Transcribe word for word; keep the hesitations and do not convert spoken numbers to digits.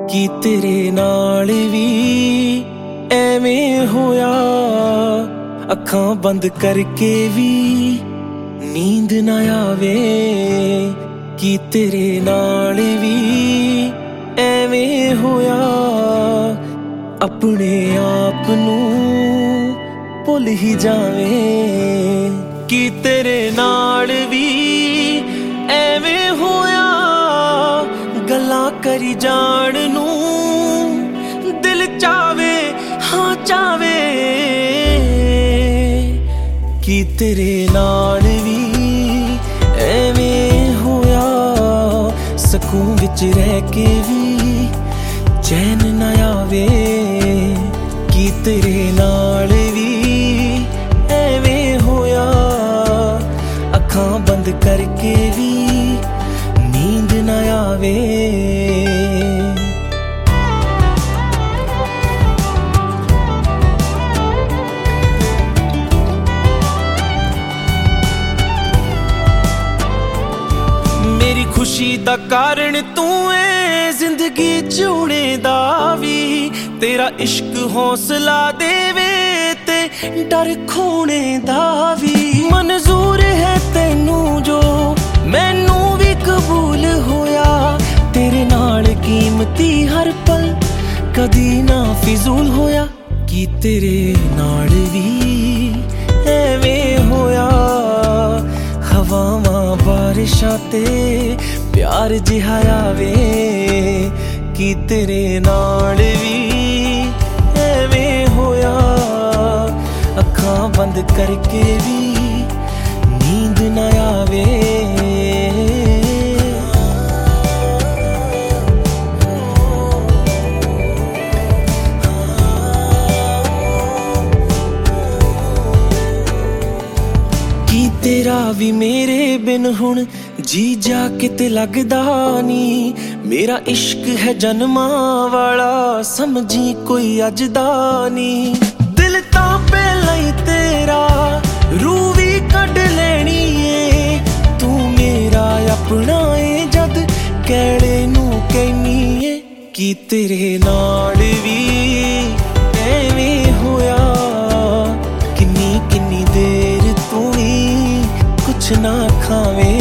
कि तेरे नाल भी एवें होया, अखां बंद करके भी नींद ना आवे। कि तेरे नाल भी एवें होया, अपने आप नूं भुल ही जावें। कि तेरे नाल भी एवें होया, गल्लां करी जाण नूं दिल चावे, हाँ चावे। कि तेरे नाल भी एवें होया, सकून विच रह के भी चैन ना आवे। कि तेरे नाल भी एवें होया, अखां बंद करके भी नींद ना आवे। मेरी खुशी दा कारण तू है, जिंदगी चूने दा भी तेरा इश्क हौसला देवे ते डर खोने दा भी। मंजूर है तेनू जो मैनू भी कबूल होया, तेरे नाल कीमती हर पल कदी ना फिजूल होया। कि तेरे नाल भी एवें होया, हवावां बारिशां ते प्यार जिहा आवे। कि तेरे नाल भी एवें होया, अखां बंद करके भी नींद ना आवे। कि तेरा भी मेरे बिन हुण जी जा किते लगदा नी। मेरा इश्क है जन्मां वाला, समझी कोई अजदा नी। दिल तां पहलां ही तेरा रूह भी कढ लैनी है। तू मेरा अपना है जद कहणे नूं कहनी है। कि तेरे नाल भी एवें होया, किन्नी किन्नी देर तू ही कुछ ना खावे।